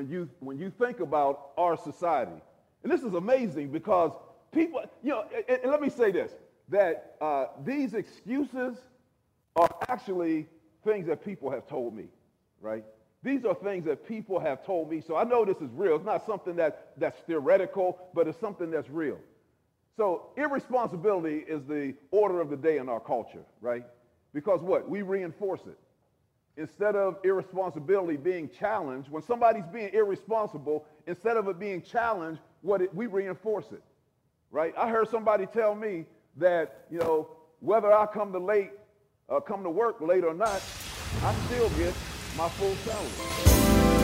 you think about our society. And this is amazing because people, and let me say this, that these excuses are actually things that people have told me, right? These are things that people have told me. So I know this is real. It's not something that's theoretical, but it's something that's real. So irresponsibility is the order of the day in our culture, right? Because what? We reinforce it. Instead of irresponsibility being challenged, when somebody's being irresponsible, instead of it being challenged, we reinforce it, right? I heard somebody tell me that, whether I come to work late or not, I still get my full salary.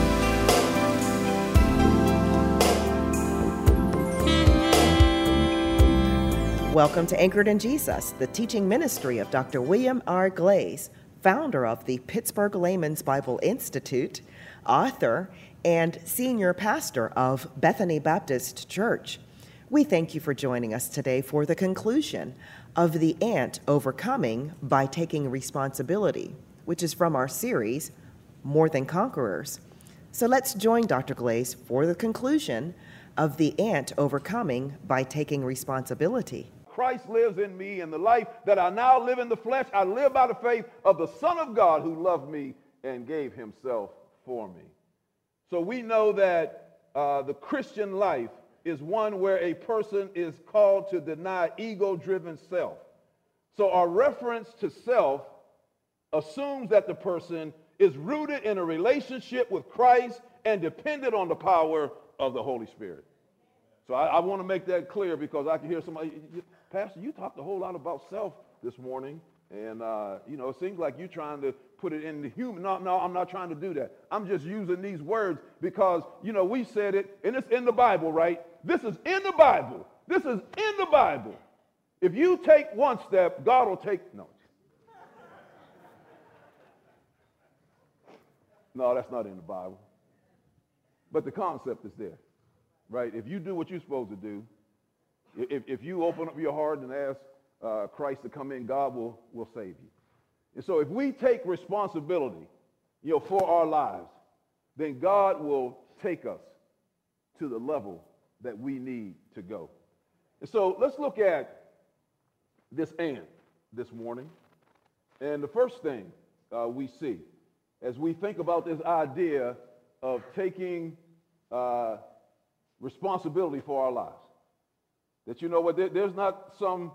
Welcome to Anchored in Jesus, the teaching ministry of Dr. William R. Glaze, founder of the Pittsburgh Layman's Bible Institute, author, and senior pastor of Bethany Baptist Church. We thank you for joining us today for the conclusion of The Ant Overcoming by Taking Responsibility, which is from our series, More Than Conquerors. So let's join Dr. Glaze for the conclusion of The Ant Overcoming by Taking Responsibility. Christ lives in me, and the life that I now live in the flesh, I live by the faith of the Son of God who loved me and gave himself for me. So we know that the Christian life is one where a person is called to deny ego-driven self. So our reference to self assumes that the person is rooted in a relationship with Christ and dependent on the power of the Holy Spirit. So I want to make that clear because I can hear somebody, Pastor, you talked a whole lot about self this morning, and it seems like you're trying to put it in the human. No, I'm not trying to do that. I'm just using these words because, we said it, and it's in the Bible, right? This is in the Bible. This is in the Bible. If you take one step, God will take, no. No, that's not in the Bible. But the concept is there, right? If you do what you're supposed to do, if you open up your heart and ask Christ to come in, God will save you. And so if we take responsibility, for our lives, then God will take us to the level that we need to go. And so let's look at this ant this morning. And the first thing we see as we think about this idea of taking responsibility for our lives, that there's not some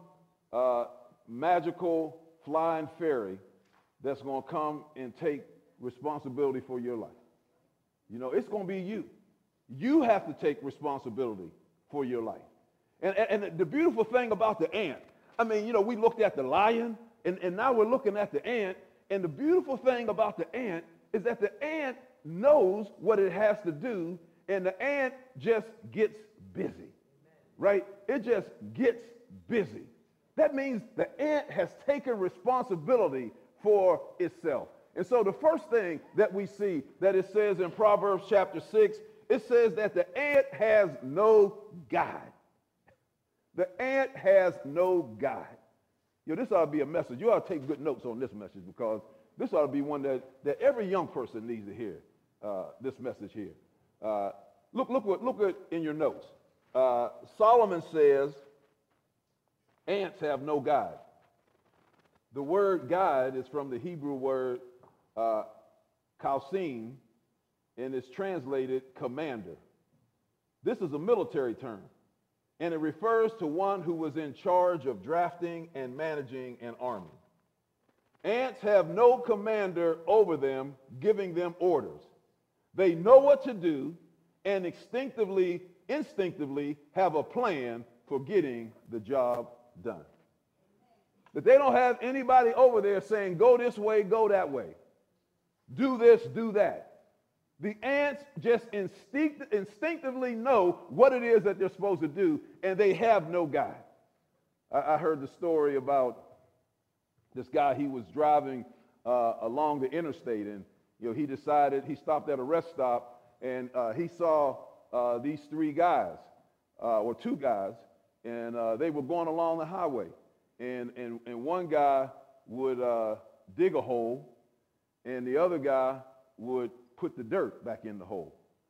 magical flying fairy that's going to come and take responsibility for your life. It's going to be you. You have to take responsibility for your life. And the beautiful thing about the ant, we looked at the lion, and now we're looking at the ant, and the beautiful thing about the ant is that the ant knows what it has to do, and the ant just gets busy, right? It just gets busy. That means the ant has taken responsibility for itself. And so the first thing that we see that it says in Proverbs chapter 6, it says that the ant has no guide. The ant has no guide. This ought to be a message. You ought to take good notes on this message because this ought to be one that every young person needs to hear, this message here. Look at in your notes. Solomon says ants have no guide. The word guide is from the Hebrew word kausim, and it's translated commander. This is a military term, and it refers to one who was in charge of drafting and managing an army. Ants have no commander over them, giving them orders. They know what to do and instinctively have a plan for getting the job done. That they don't have anybody over there saying, go this way, go that way. Do this, do that. The ants just instinctively know what it is that they're supposed to do, and they have no guide. I heard the story about this guy. He was driving along the interstate, and he stopped at a rest stop, and he saw these three guys, or two guys, and they were going along the highway. And one guy would dig a hole, and the other guy would put the dirt back in the hole.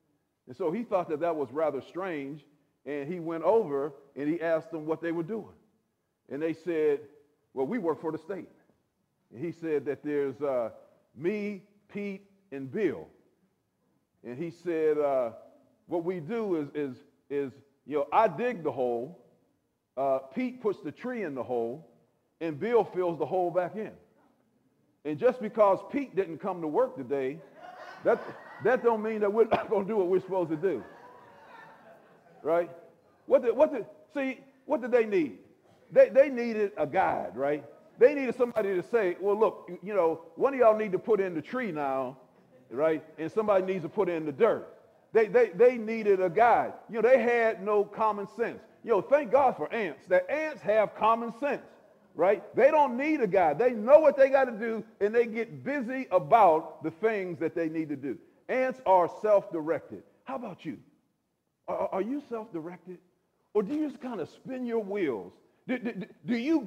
And so he thought that that was rather strange, and he went over and he asked them what they were doing. And they said, well, we work for the state. And he said that there's me, Pete, and Bill. And he said, what we do is I dig the hole, Pete puts the tree in the hole, and Bill fills the hole back in. And just because Pete didn't come to work today, that don't mean that we're not going to do what we're supposed to do. Right? What did they need? They needed a guide, right? They needed somebody to say, well, look, one of y'all need to put in the tree now, right? And somebody needs to put in the dirt. They needed a guide. They had no common sense. Thank God for ants, that ants have common sense, right? They don't need a guide. They know what they got to do, and they get busy about the things that they need to do. Ants are self-directed. How about you? Are you self-directed? Or do you just kind of spin your wheels? Do you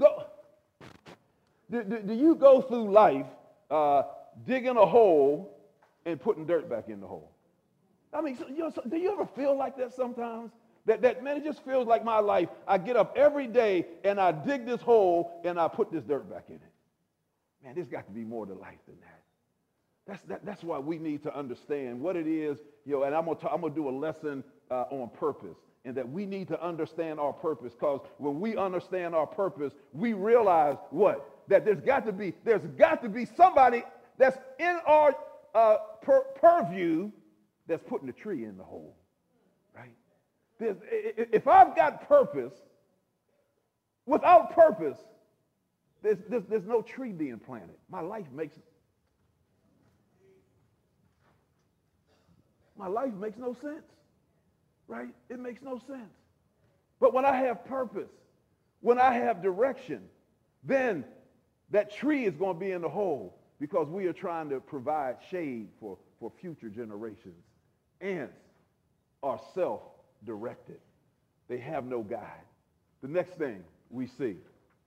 go through life digging a hole and putting dirt back in the hole? I mean, do you ever feel like that sometimes? That man, it just feels like my life. I get up every day and I dig this hole and I put this dirt back in it. Man, there's got to be more to life than that. That's why we need to understand what it is, and I'm gonna do a lesson on purpose, and that we need to understand our purpose, because when we understand our purpose, we realize what? That there's got to be somebody that's in our purview that's putting the tree in the hole, right? If I've got purpose, without purpose, there's no tree being planted. My life makes no sense, right? It makes no sense. But when I have purpose, when I have direction, then that tree is going to be in the hole, because we are trying to provide shade for future generations. Ants are self-directed. They have no guide. The next thing we see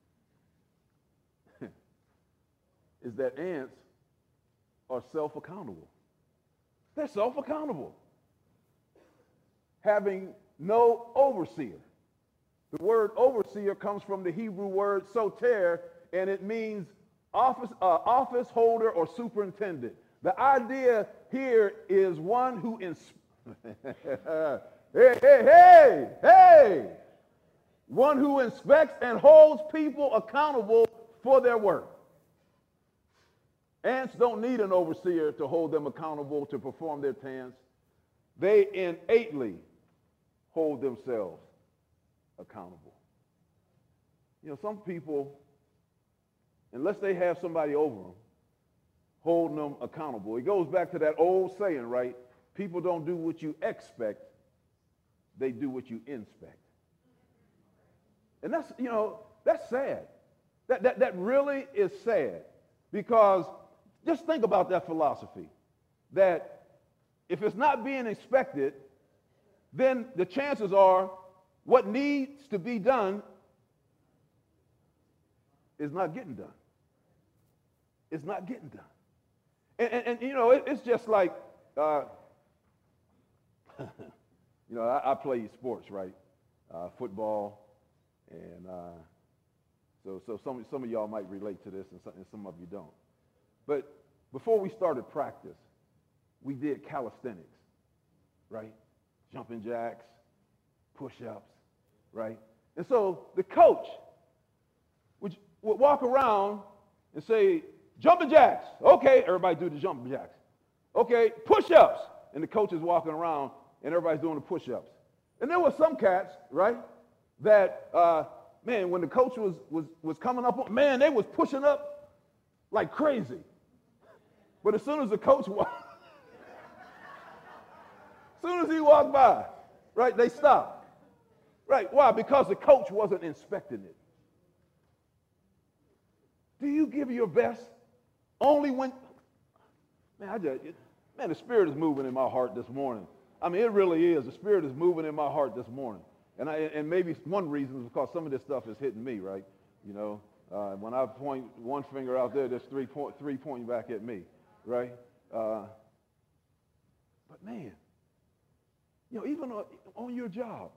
is that ants are self-accountable. They're self-accountable, having no overseer. The word overseer comes from the Hebrew word soter, and it means office holder or superintendent. The idea here is one who one who inspects and holds people accountable for their work. Ants don't need an overseer to hold them accountable to perform their tasks. They innately hold themselves accountable. Some people, unless they have somebody over them, holding them accountable. It goes back to that old saying, right? People don't do what you expect, they do what you inspect. And that's sad. That really is sad, because just think about that philosophy, that if it's not being expected, then the chances are what needs to be done is not getting done. It's not getting done. And it's just like, I play sports, right? Football, and so some of y'all might relate to this, and some of you don't. But before we started practice, we did calisthenics, right? Jumping jacks, push-ups, right? And so the coach would walk around and say, jumping jacks. Okay, everybody do the jumping jacks. Okay, push-ups. And the coach is walking around and everybody's doing the push-ups. And there were some cats, right, that, when the coach was coming up, man, they was pushing up like crazy. But as soon as the coach walked, as soon as he walked by, right, they stopped. Right, why? Because the coach wasn't inspecting it. Do you give your best only when, the Spirit is moving in my heart this morning. I mean, it really is. The Spirit is moving in my heart this morning. And maybe one reason is because some of this stuff is hitting me, right? When I point one finger out there, there's three pointing back at me, right? But man, Even on your job,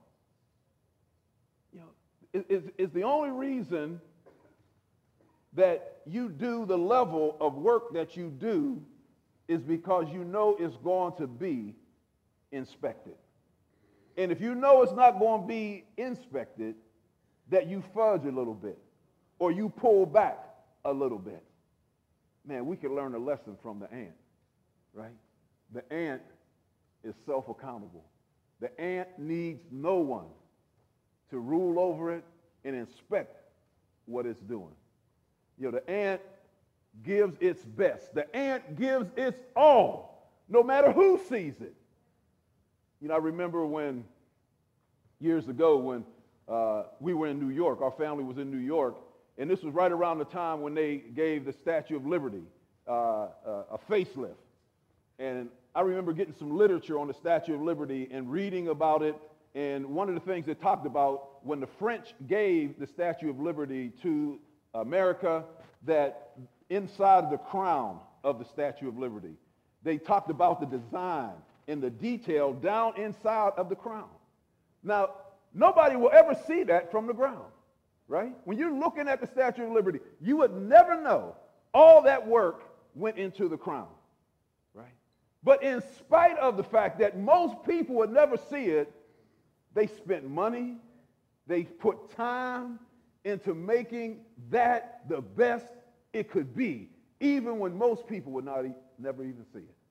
is the only reason that you do the level of work that you do is because you know it's going to be inspected. And if you know it's not going to be inspected, that you fudge a little bit or you pull back a little bit. Man, we can learn a lesson from the ant, right? The ant is self-accountable. The ant needs no one to rule over it and inspect what it's doing. The ant gives its best. The ant gives its all, no matter who sees it. I remember years ago when we were in New York, our family was in New York, and this was right around the time when they gave the Statue of Liberty a facelift. And I remember getting some literature on the Statue of Liberty and reading about it. And one of the things they talked about when the French gave the Statue of Liberty to America, that inside the crown of the Statue of Liberty, they talked about the design and the detail down inside of the crown. Now, nobody will ever see that from the ground, right? When you're looking at the Statue of Liberty, you would never know all that work went into the crown, right? But in spite of the fact that most people would never see it, they spent money, they put time into making that the best it could be, even when most people would never even see it.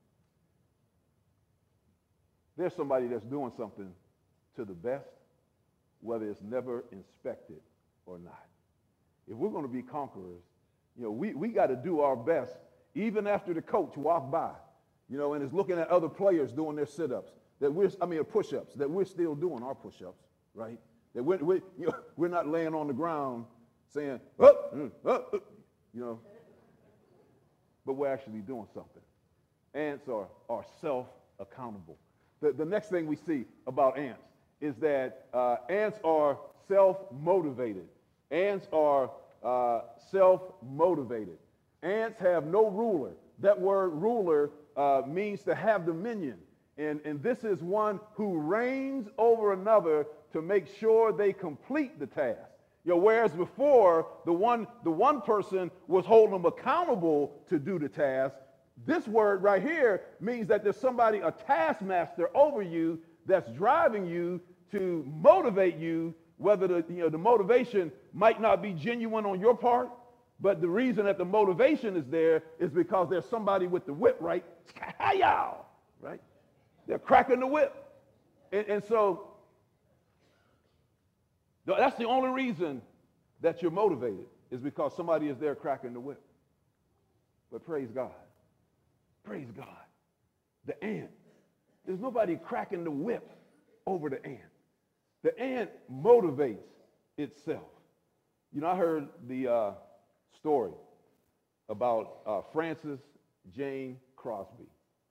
There's somebody that's doing something to the best, whether it's never inspected or not. If we're going to be conquerors, we got to do our best, even after the coach walked by, and is looking at other players doing their sit-ups, push-ups, that we're still doing our push-ups, right? That we're not laying on the ground saying, but we're actually doing something. Ants are self-accountable. The next thing we see about ants is that ants are self-motivated. Ants are self-motivated. Ants have no ruler. That word ruler means to have dominion. And this is one who reigns over another to make sure they complete the task. Whereas before, the one person was holding them accountable to do the task, this word right here means that there's somebody, a taskmaster over you, that's driving you to motivate you, whether the motivation might not be genuine on your part, but the reason that the motivation is there is because there's somebody with the whip, right? Right? They're cracking the whip. And so that's the only reason that you're motivated, is because somebody is there cracking the whip. But praise God. Praise God. The ant. There's nobody cracking the whip over the ant. The ant motivates itself. I heard the story about Frances Jane Crosby.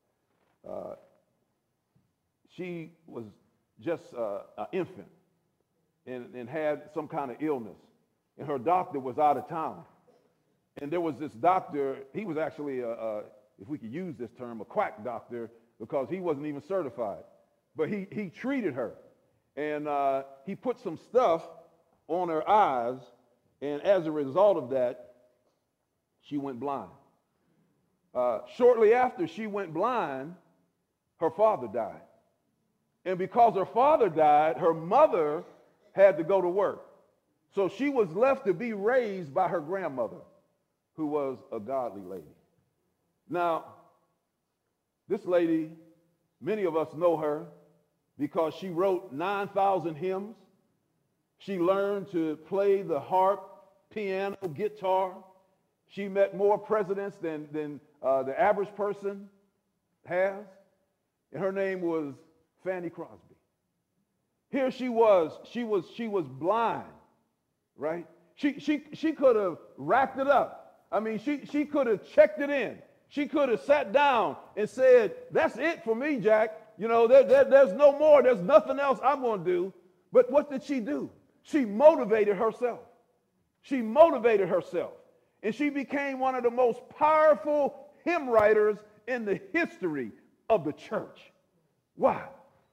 She was just an infant and had some kind of illness. And her doctor was out of town. And there was this doctor, he was actually, if we could use this term, a quack doctor, because he wasn't even certified. But he treated her. And he put some stuff on her eyes. And as a result of that, she went blind. Shortly after she went blind, her father died. And because her father died, her mother had to go to work. So she was left to be raised by her grandmother, who was a godly lady. Now, this lady, many of us know her because she wrote 9,000 hymns. She learned to play the harp, piano, guitar. She met more presidents than the average person has. And her name was Fanny Crosby. Here she was blind, right? She could have racked it up. She could have checked it in. She could have sat down and said, that's it for me, Jack. There's no more. There's nothing else I'm going to do. But what did she do? She motivated herself. She motivated herself. And she became one of the most powerful hymn writers in the history of the church. Why?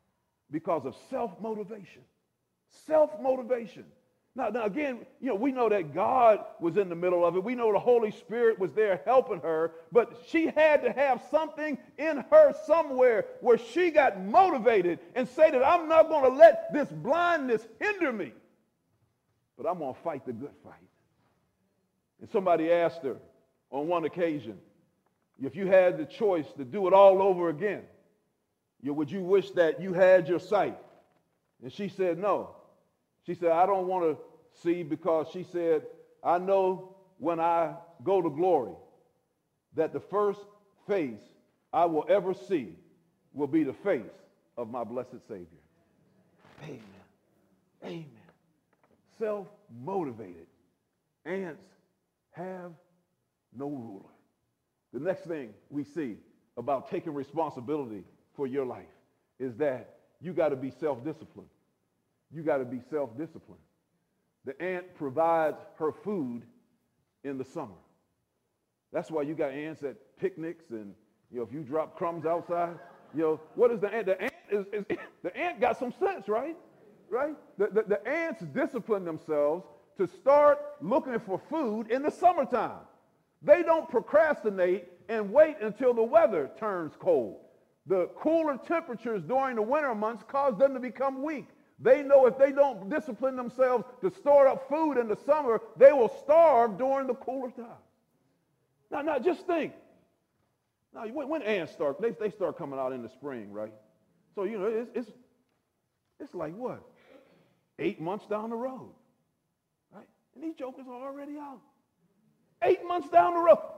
because of self-motivation. Self-motivation. Now again, we know that God was in the middle of it. We know the Holy Spirit was there helping her, but she had to have something in her somewhere where she got motivated and say that I'm not going to let this blindness hinder me, but I'm going to fight the good fight. And somebody asked her on one occasion, if you had the choice to do it all over again, would you wish that you had your sight? And she said no. She said, I don't want to see, because she said, I know when I go to glory that the first face I will ever see will be the face of my blessed Savior. Amen. Amen. Self-motivated. Ants have no ruler. The next thing we see about taking responsibility for your life is that you got to be self-disciplined. You got to be self-disciplined. The ant provides her food in the summer. That's why you got ants at picnics, and if you drop crumbs outside, what is the ant? The ant got some sense, right? Right? The ants discipline themselves to start looking for food in the summertime. They don't procrastinate and wait until the weather turns cold. The cooler temperatures during the winter months cause them to become weak. They know if they don't discipline themselves to store up food in the summer, they will starve during the cooler time. Now just think. Now, when ants start, they start coming out in the spring, right? So, it's like what? 8 months down the road, right? And these jokers are already out. 8 months down the road.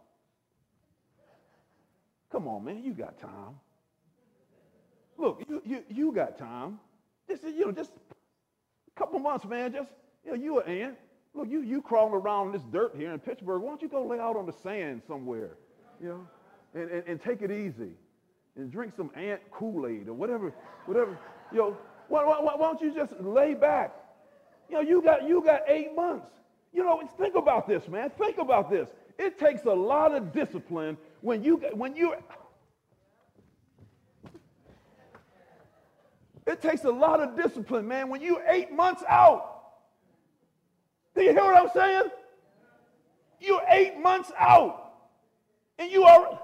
Come on, man, you got time. Look, you got time. Just a couple months, man. You an ant. Look, you crawling around in this dirt here in Pittsburgh. Why don't you go lay out on the sand somewhere, and take it easy, and drink some ant Kool-Aid or whatever. Why don't you just lay back? You got 8 months. Think about this, man. Think about this. It takes a lot of discipline when you. It takes a lot of discipline, man, when you're 8 months out. Do you hear what I'm saying? You're 8 months out. And you are.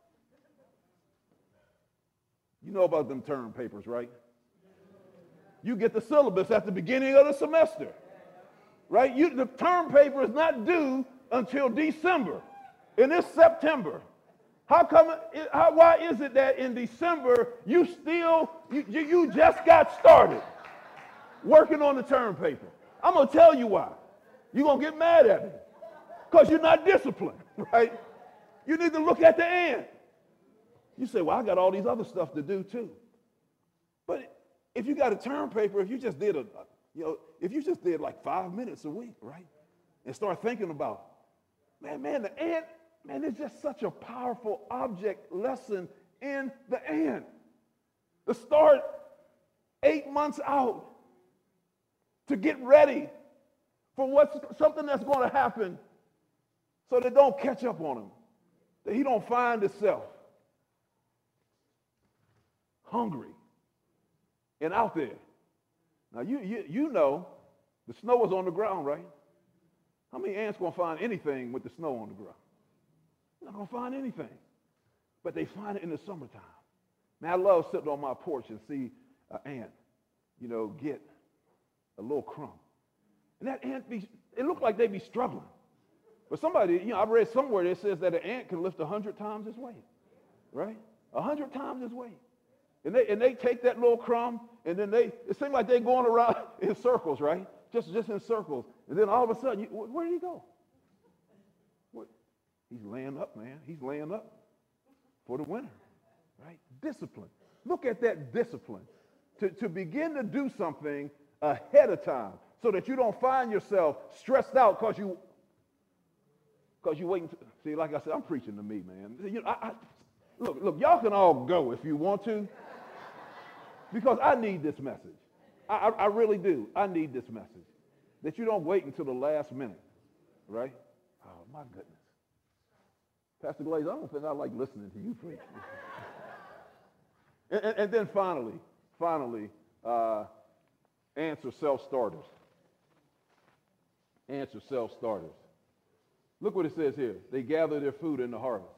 You know about them term papers, right? You get the syllabus at the beginning of the semester, right? The term paper is not due until December, and it's September. Why is it that in December you just got started working on the term paper? I'm going to tell you why. You're going to get mad at me because you're not disciplined, right? You need to look at the ant. You say, well, I got all these other stuff to do too. But if you got a term paper, if you just did like 5 minutes a week, right? And start thinking about, man, the ant, man, it's just such a powerful object lesson in the ant. To start 8 months out to get ready for something that's going to happen so that don't catch up on him, that he don't find himself hungry and out there. Now, you know the snow is on the ground, right? How many ants going to find anything with the snow on the ground? They're not going to find anything. But they find it in the summertime. Man, I love sitting on my porch and see an ant, get a little crumb. And that ant, it looked like they be struggling. But somebody, I read somewhere that says that an ant can lift 100 times its weight, right? 100 times its weight. And they take that little crumb, and then it seems like they're going around in circles, right? Just in circles. And then all of a sudden, where did he go? He's laying up, man. He's laying up for the winter, right? Discipline. Look at that discipline. To begin to do something ahead of time so that you don't find yourself stressed out because you waiting. See, like I said, I'm preaching to me, man. Look, y'all can all go if you want to because I need this message. I really do. I need this message. That you don't wait until the last minute, right? Oh, my goodness. Pastor Glaze, I don't think I like listening to you preach. and then finally, finally, ants are self-starters. Ants are self-starters. Look what it says here. They gather their food in the harvest.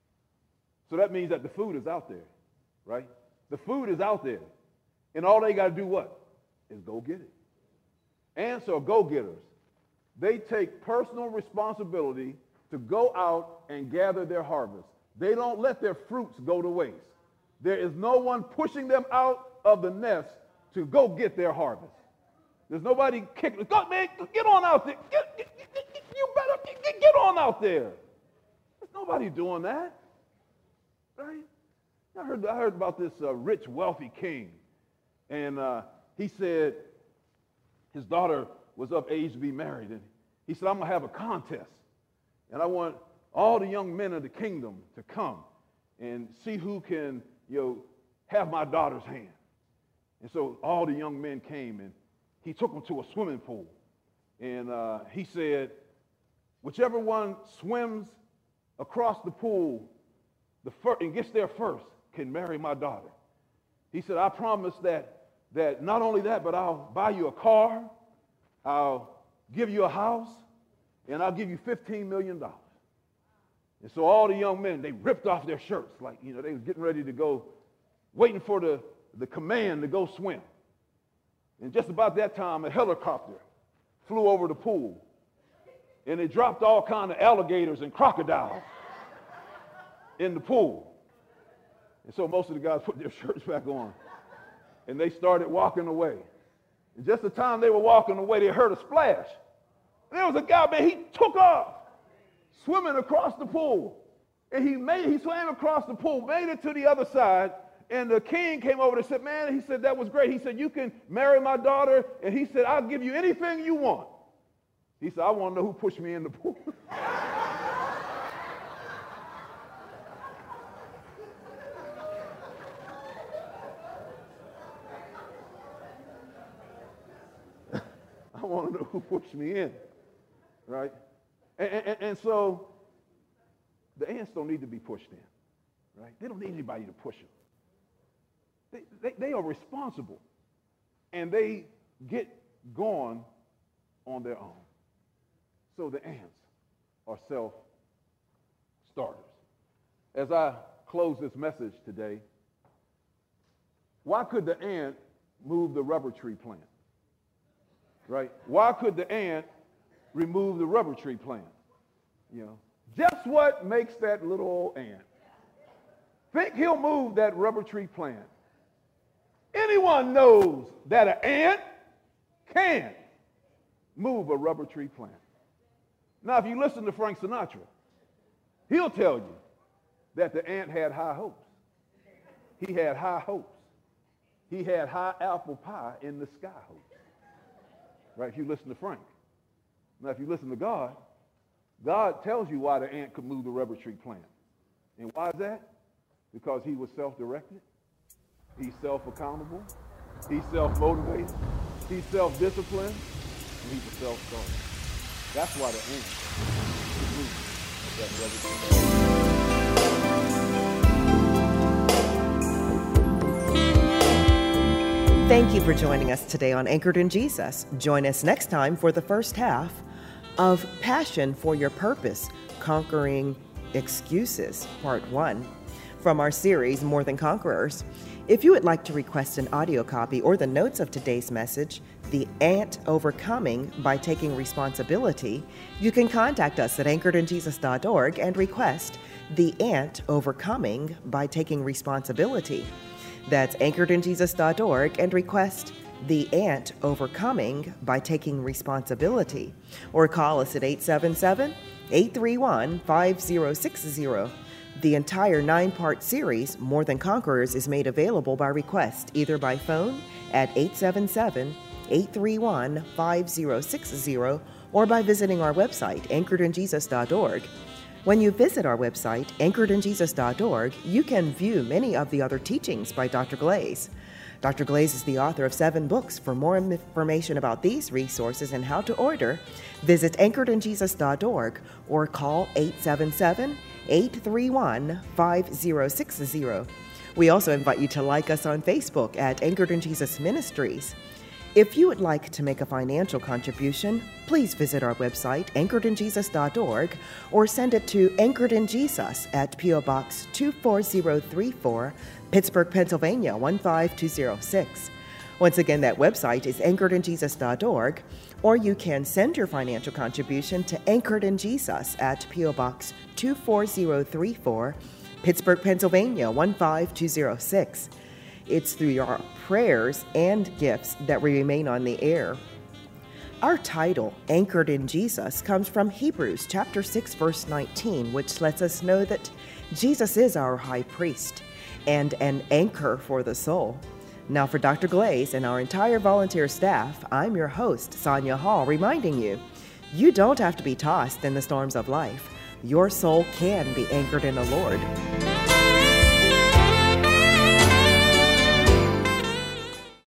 So that means that the food is out there, right? The food is out there. And all they got to do what? Is go get it. Ants are go-getters. They take personal responsibility to go out and gather their harvest. They don't let their fruits go to waste. There is no one pushing them out of the nest to go get their harvest. There's nobody kicking. Go, man, get on out there. You better get on out there. There's nobody doing that, right? I heard about this rich, wealthy king, and he said his daughter was of age to be married, and he said, I'm going to have a contest, and I want all the young men of the kingdom to come and see who can, have my daughter's hand. And so all the young men came, and he took them to a swimming pool, and he said, whichever one swims across the pool and gets there first can marry my daughter. He said, I promise that not only that, but I'll buy you a car, I'll give you a house, and I'll give you $15 million. And so all the young men, they ripped off their shirts like, they was getting ready to go, waiting for the command to go swim. And just about that time, a helicopter flew over the pool, and it dropped all kinds of alligators and crocodiles in the pool. And so most of the guys put their shirts back on, and they started walking away. And just the time they were walking away, they heard a splash. And there was a guy, man, he took off, swimming across the pool. And he swam across the pool, made it to the other side, and the king came over and said, man, he said, that was great. He said, you can marry my daughter. And he said, I'll give you anything you want. He said, I want to know who pushed me in the pool. I want to know who pushed me in, right? And so the ants don't need to be pushed in, right? They don't need anybody to push them. They are responsible, and they get going on their own. So the ants are self-starters. As I close this message today, why could the ant move the rubber tree plant? Right? Why could the ant remove the rubber tree plant? Just what makes that little old ant think he'll move that rubber tree plant? Anyone knows that an ant can move a rubber tree plant. Now, if you listen to Frank Sinatra, he'll tell you that the ant had high hopes. He had high hopes. He had high apple pie in the sky hopes. Right, if you listen to Frank. Now, if you listen to God, God tells you why the ant could move the rubber tree plant. And why is that? Because he was self-directed. He's self-accountable. He's self-motivated. He's self-disciplined. And he's a self-starter. That's why the ant could move that rubber tree plant. Thank you for joining us today on Anchored in Jesus. Join us next time for the first half of Passion for Your Purpose, Conquering Excuses, Part 1, from our series, More Than Conquerors. If you would like to request an audio copy or the notes of today's message, The Ant Overcoming by Taking Responsibility, you can contact us at anchoredinjesus.org and request The Ant Overcoming by Taking Responsibility. That's anchoredinjesus.org and request The Ant Overcoming by Taking Responsibility. Or call us at 877-831-5060. The entire 9-part series, More Than Conquerors, is made available by request, either by phone at 877-831-5060 or by visiting our website, anchoredinjesus.org. When you visit our website, anchoredinjesus.org, you can view many of the other teachings by Dr. Glaze. Dr. Glaze is the author of 7 books. For more information about these resources and how to order, visit anchoredinjesus.org or call 877-831-5060. We also invite you to like us on Facebook at Anchored in Jesus Ministries. If you would like to make a financial contribution, please visit our website, anchoredinjesus.org, or send it to Anchored in Jesus at P.O. Box 24034, Pittsburgh, Pennsylvania 15206. Once again, that website is anchoredinjesus.org, or you can send your financial contribution to Anchored in Jesus at P.O. Box 24034, Pittsburgh, Pennsylvania 15206. It's through your prayers and gifts that we remain on the air. Our title, Anchored in Jesus, comes from Hebrews chapter 6, verse 19, which lets us know that Jesus is our high priest and an anchor for the soul. Now for Dr. Glaze and our entire volunteer staff, I'm your host, Sonia Hall, reminding you, you don't have to be tossed in the storms of life. Your soul can be anchored in the Lord.